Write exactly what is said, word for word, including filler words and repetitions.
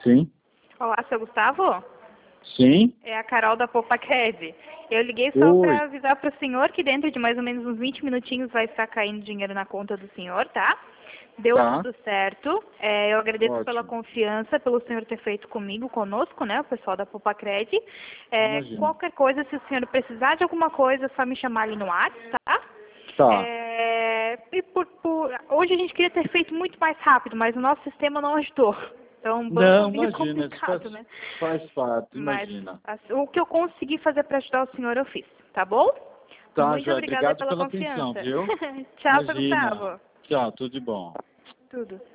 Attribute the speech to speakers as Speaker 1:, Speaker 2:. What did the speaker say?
Speaker 1: Sim.
Speaker 2: Olá, seu Gustavo?
Speaker 1: Sim.
Speaker 2: É a Carol da Popacred. Eu liguei só
Speaker 1: Oi.
Speaker 2: para avisar para o senhor que dentro de mais ou menos uns vinte minutinhos vai estar caindo dinheiro na conta do senhor, tá? Deu
Speaker 1: Tá.
Speaker 2: tudo certo. É, eu agradeço
Speaker 1: Ótimo.
Speaker 2: pela confiança, pelo senhor ter feito comigo, conosco, né? O pessoal da Popacred. É,
Speaker 1: Imagina.
Speaker 2: qualquer coisa, se o senhor precisar de alguma coisa, é só me chamar ali no WhatsApp, tá?
Speaker 1: Tá.
Speaker 2: É, e por, por- hoje a gente queria ter feito muito mais rápido, mas o nosso sistema não ajudou. Então, um banco é
Speaker 1: Não,
Speaker 2: meio
Speaker 1: imagina. Isso faz,
Speaker 2: complicado, né?
Speaker 1: faz parte,
Speaker 2: Mas
Speaker 1: imagina.
Speaker 2: assim, o que eu consegui fazer para ajudar o senhor, eu fiz, tá bom?
Speaker 1: Tá,
Speaker 2: Muito
Speaker 1: Joia.
Speaker 2: obrigada
Speaker 1: Obrigado
Speaker 2: pela
Speaker 1: pela atenção,
Speaker 2: confiança.
Speaker 1: viu?
Speaker 2: Tchau, seu
Speaker 1: Imagina.
Speaker 2: Gustavo.
Speaker 1: Tchau, tudo de bom.
Speaker 2: Tudo.